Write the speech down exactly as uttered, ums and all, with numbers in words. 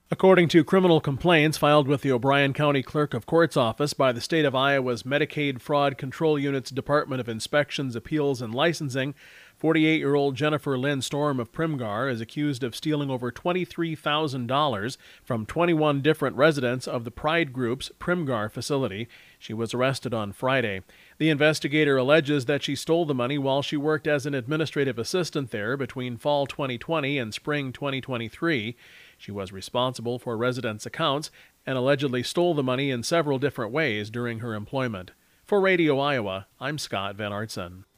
According to criminal complaints filed with the O'Brien County Clerk of Court's office by the state of Iowa's Medicaid Fraud Control Unit's Department of Inspections, Appeals, and Licensing, forty-eight-year-old Jennifer Lynn Storm of Primgar is accused of stealing over twenty-three thousand dollars from twenty-one different residents of the Pride Group's Primgar facility. She was arrested on Friday. The investigator alleges that she stole the money while she worked as an administrative assistant there between fall twenty twenty and spring twenty twenty-three. She was responsible for residents' accounts and allegedly stole the money in several different ways during her employment. For Radio Iowa, I'm Scott Van Artson.